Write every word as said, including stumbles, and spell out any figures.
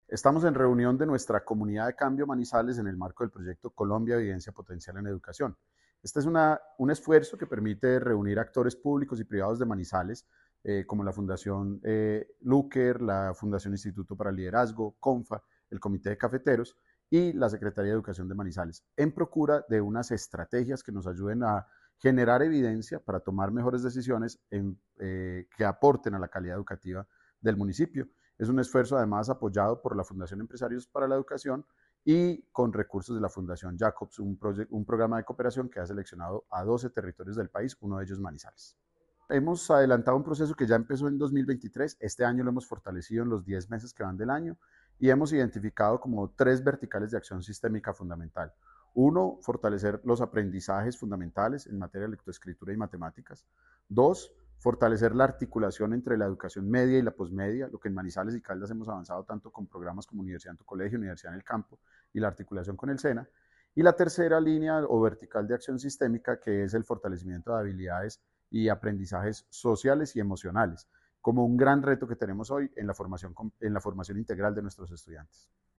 Estamos en reunión de nuestra comunidad de cambio Manizales en el marco del proyecto Colombia Evidencia Potencial en Educación. Este es una, un esfuerzo que permite reunir actores públicos y privados de Manizales, eh, como la Fundación eh, Luker, la Fundación Instituto para el Liderazgo, CONFA, el Comité de Cafeteros y la Secretaría de Educación de Manizales, en procura de unas estrategias que nos ayuden a generar evidencia para tomar mejores decisiones en, eh, que aporten a la calidad educativa del municipio. Es un esfuerzo además apoyado por la Fundación Empresarios para la Educación y con recursos de la Fundación Jacobs, un, un programa de cooperación que ha seleccionado a doce territorios del país, uno de ellos Manizales. Hemos adelantado un proceso que ya empezó en dos mil veintitrés, este año lo hemos fortalecido en los diez meses que van del año y hemos identificado como tres verticales de acción sistémica fundamental. Uno, fortalecer los aprendizajes fundamentales en materia de lectoescritura y matemáticas. Dos, fortalecer la articulación entre la educación media y la posmedia, lo que en Manizales y Caldas hemos avanzado tanto con programas como Universidad en tu Colegio, Universidad en el Campo y la articulación con el SENA. Y la tercera línea o vertical de acción sistémica, que es el fortalecimiento de habilidades y aprendizajes sociales y emocionales, como un gran reto que tenemos hoy en la formación, en la formación integral de nuestros estudiantes.